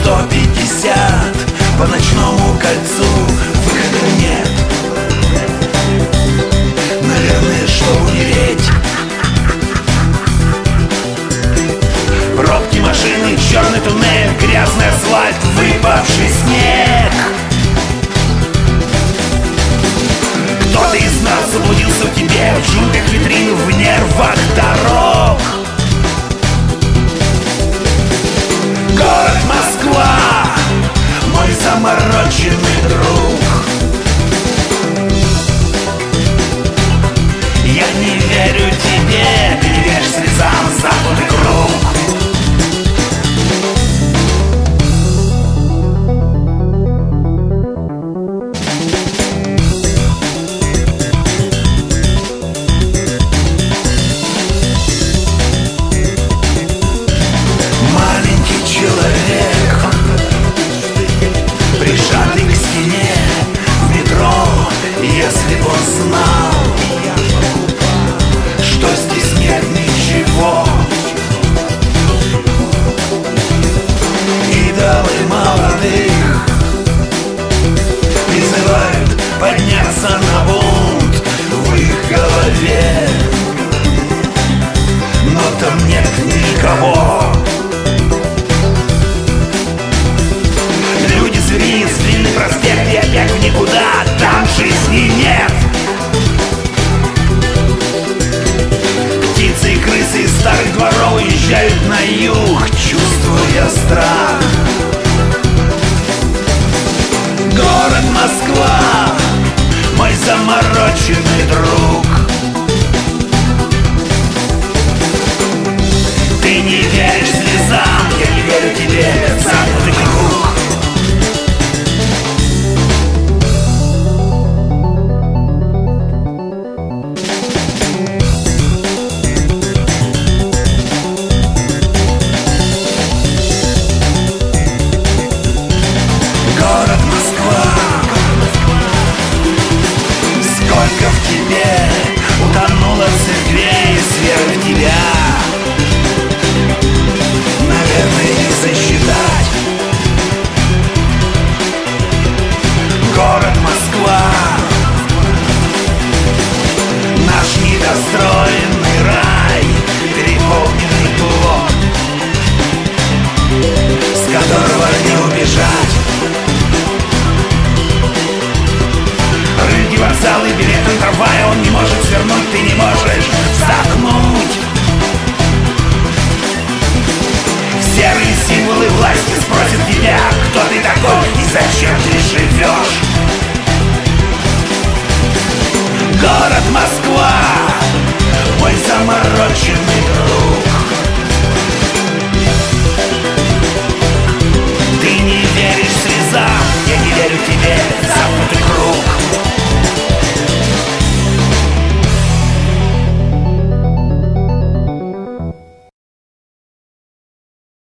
150 по ночному кольцу, выхода нет. Наверное, чтобы умереть. Пробки машины, черный туннель, грязный асфальт, выпавший снег. Кто-то из нас заблудился в тебе, в джунглях витрин, в нервах дорог. Город Москва, мой замороченный друг. Я не верю тебе, ты не веришь слезам, замкнутый круг. Прижатый к стене в метро, если б он знал, что здесь нет ничего. Идолы молодых призывают подняться на бунт в их голове, но там нет никого. Зверинец, длинный проспект и опять в никуда, там жизни нет. Птицы и крысы из старых дворов уезжают на юг, чувствуя страх. Город Москва, мой замороченный друг. Ты не веришь слезам, я не верю тебе, замкнутый круг. Сколько в тебе утонуло церквей с верой в тебя, наверное, не сосчитать. Город Москва, наш недостроенный рай, переполненный плод, с которого не убежать. Рынки, вокзалы, билеты на трамвае, он не может свернуть, ты не можешь вздохнуть. Серые символы власти спросят тебя, кто ты такой и зачем ты живешь. Город Москва, мой замороченный